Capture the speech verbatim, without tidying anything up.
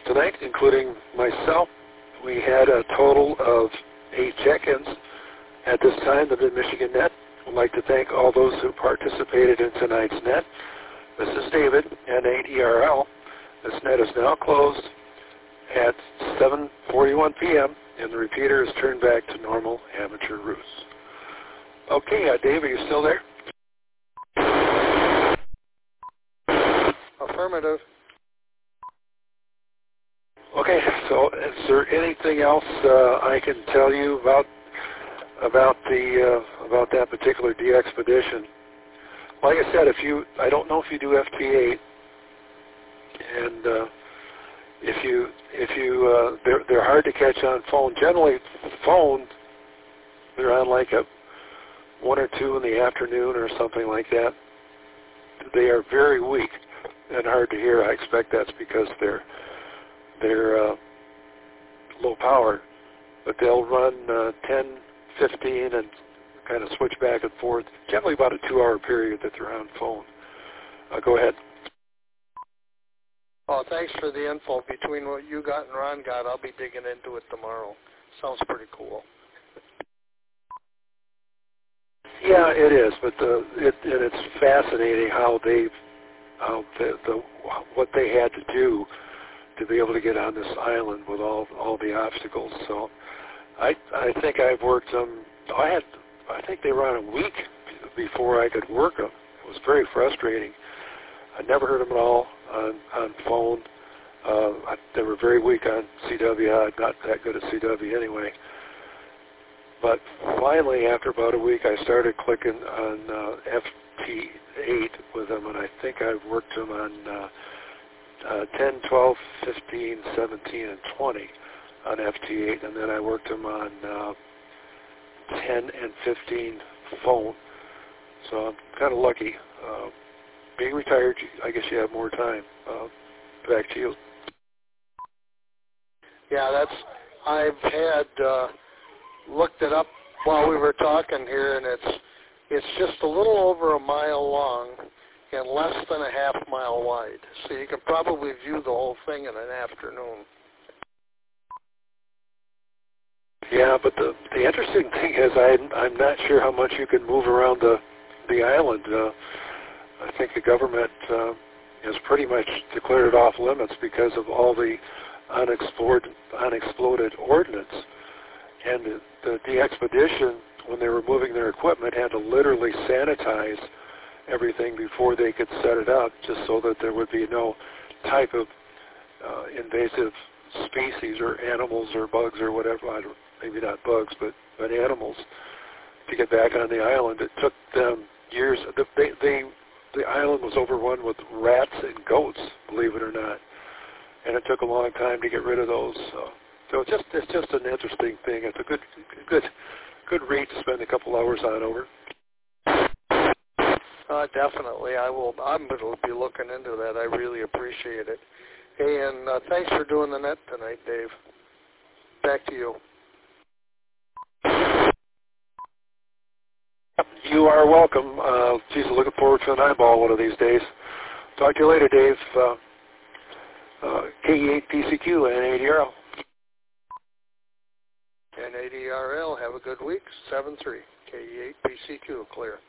tonight, including myself. We had a total of eight check-ins at this time, the Mid-Michigan Net. I'd like to thank all those who participated in tonight's net. This is David, N A D R L. This net is now closed at seven forty-one p m and the repeater is turned back to normal amateur roost. Okay, uh, Dave, are you still there? Affirmative. Okay, so is there anything else uh, I can tell you about about the uh, about that particular de-expedition? Like I said, if you, I don't know if you do F T eight, and uh, if you if you uh, they're they're hard to catch on phone. Generally, phone they're on like a one or two in the afternoon or something like that. They are very weak and hard to hear. I expect that's because they're they're uh, low power, but they'll run uh, ten, fifteen, and kind of switch back and forth. Generally, about a two-hour period that they're on phone. Uh, go ahead. Oh, thanks for the info. Between what you got and Ron got, I'll be digging into it tomorrow. Sounds pretty cool. Yeah, it is, but the, it, and it's fascinating how they, how the, the what they had to do to be able to get on this island with all all the obstacles. So, I I think I've worked them. I had I think they were on a week before I could work them. It was very frustrating. I never heard them at all on on phone. Uh, I, they were very weak on C W. I'm not that good at C W anyway. But finally, after about a week, I started clicking on uh, F T eight with them, and I think I've worked them on uh, uh, ten, twelve, fifteen, seventeen, and twenty on F T eight, and then I worked them on uh, ten and fifteen phone. So I'm kind of lucky. Uh, being retired, I guess you have more time. Uh, back to you. Yeah, that's, I've had... Uh, looked it up while we were talking here, and it's it's just a little over a mile long and less than a half mile wide. So you can probably view the whole thing in an afternoon. Yeah, but the the interesting thing is I'm I'm not sure how much you can move around the the island. Uh, I think the government uh, has pretty much declared it off limits because of all the unexplored unexploded ordnance. And the, the, the expedition, when they were moving their equipment, had to literally sanitize everything before they could set it up, just so that there would be no type of uh, invasive species or animals or bugs or whatever, I don't, maybe not bugs, but, but animals, to get back on the island. It took them years. The, they, they, the island was overrun with rats and goats, believe it or not, and it took a long time to get rid of those. So. So it's just it's just an interesting thing. It's a good good good read to spend a couple hours on over. Uh, definitely, I will. I'm going to be looking into that. I really appreciate it. Hey, and uh, thanks for doing the net tonight, Dave. Back to you. You are welcome. Uh, geez, looking forward to an eyeball one of these days. Talk to you later, Dave. Uh, uh, K E eight P C Q and N A D R L. N A D R L, have a good week. seven three, K E eight P C Q, clear.